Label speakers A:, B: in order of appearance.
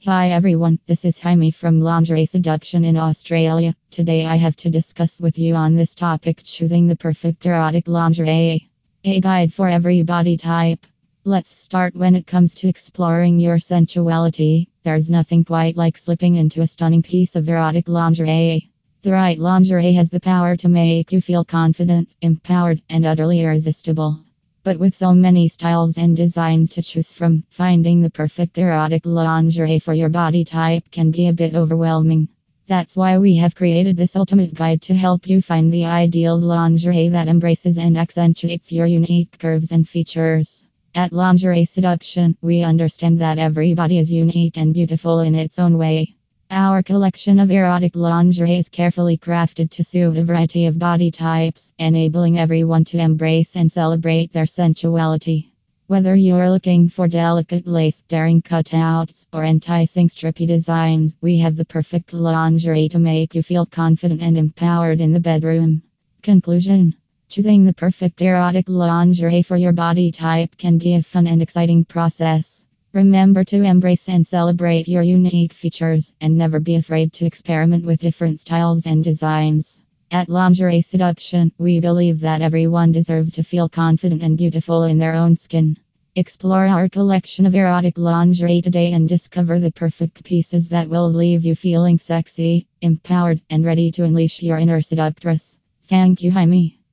A: Hi everyone, this is Jaime from Lingerie Seduction in Australia. Today I have to discuss with you on this topic, choosing the perfect erotic lingerie. A guide for every body type. Let's start. When it comes to exploring your sensuality, there's nothing quite like slipping into a stunning piece of erotic lingerie. The right lingerie has the power to make you feel confident, empowered, and utterly irresistible. But with so many styles and designs to choose from, finding the perfect erotic lingerie for your body type can be a bit overwhelming. That's why we have created this ultimate guide to help you find the ideal lingerie that embraces and accentuates your unique curves and features. At Lingerie Seduction, we understand that every body is unique and beautiful in its own way. Our collection of erotic lingerie is carefully crafted to suit a variety of body types, enabling everyone to embrace and celebrate their sensuality. Whether you're looking for delicate lace, daring cutouts, or enticing strippy designs, we have the perfect lingerie to make you feel confident and empowered in the bedroom. Conclusion: choosing the perfect erotic lingerie for your body type can be a fun and exciting process. Remember to embrace and celebrate your unique features, and never be afraid to experiment with different styles and designs. At Lingerie Seduction, we believe that everyone deserves to feel confident and beautiful in their own skin. Explore our collection of erotic lingerie today and discover the perfect pieces that will leave you feeling sexy, empowered, and ready to unleash your inner seductress. Thank you, Jaime.